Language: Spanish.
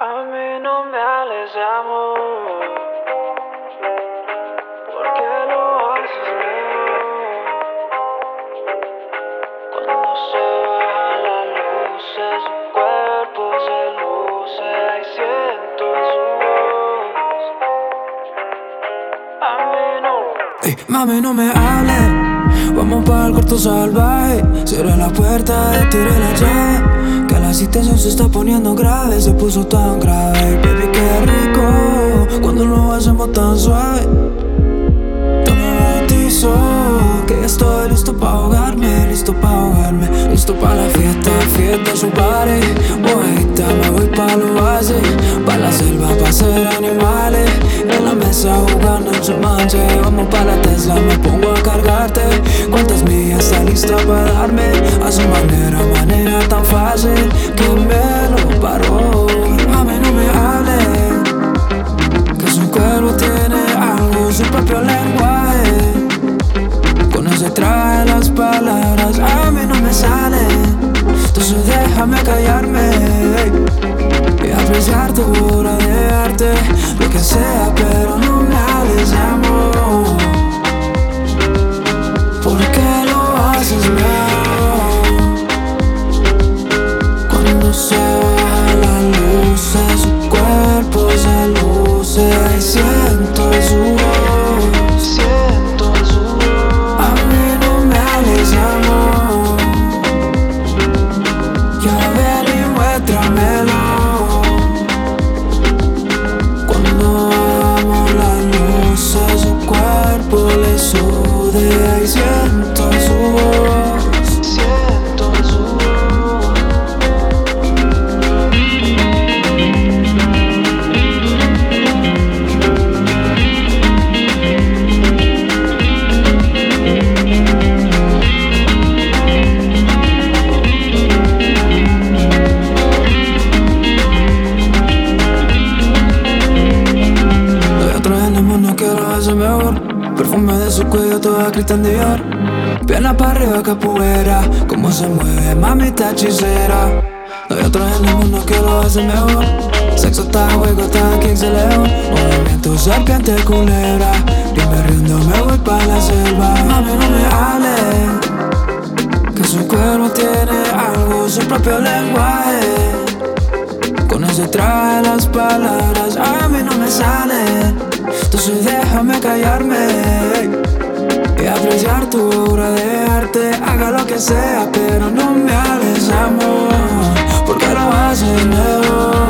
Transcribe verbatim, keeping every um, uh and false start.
A mí no me hables de amor, porque lo haces mejor. Cuando se bajan las luces, su cuerpo se luce y siento su voz. A mí no. Ey, mami, no me hables, vamos para el cuarto salvaje. Cierra la puerta, tire la llave. Que la situación se está poniendo grave, se puso tan grave. Baby, qué rico cuando lo hacemos tan suave. Dame un bautizo, que ya estoy listo pa' ahogarme, listo pa' ahogarme. Listo pa' la fiesta, fiesta, su party. Bojita, me voy pa' lo base, pa' la selva, pa' ser animales. En la mesa jugando en su manche. Vamos pa' la Tesla, me pongo a cargarte. ¿Cuántas millas está lista pa' darme? A su manera, manera tan fácil que me lo paró. Mami, no me hables, que su cuerpo tiene algo, su propio lenguaje. Con ese traje las palabras a mí no me salen. Entonces déjame callarme y apreciar tu obra de arte. Lo que sea, pero no me hables de amor, porque lo haces mejor. Cuando se bajan las luces, su cuerpo se luce y siento su voz, siento su voz. A mí no me hables de amor, ya ven y muéstramelo. Cuando amo las luces, su cuerpo le sude y siento su voz, siento su voz. No hay otro en el mundo que lo hace mejor. Perfume de su cuello, toda Christian Dior. Pierna para arriba, capoeira. Cómo se mueve, mamita hechicera. No hay otro en el mundo que lo hace mejor. Sexo está juego, está King se león. Movimiento serpiente culebra. Dime riendo, me voy pa' la selva. Mami, no me hables, que su cuerpo tiene algo, su propio lenguaje. Con ese traje las palabras a mí no me salen. Entonces déjame callarme y apreciar tu obra de arte. Haga lo que sea, pero no me hables amor, porque lo haces mejor.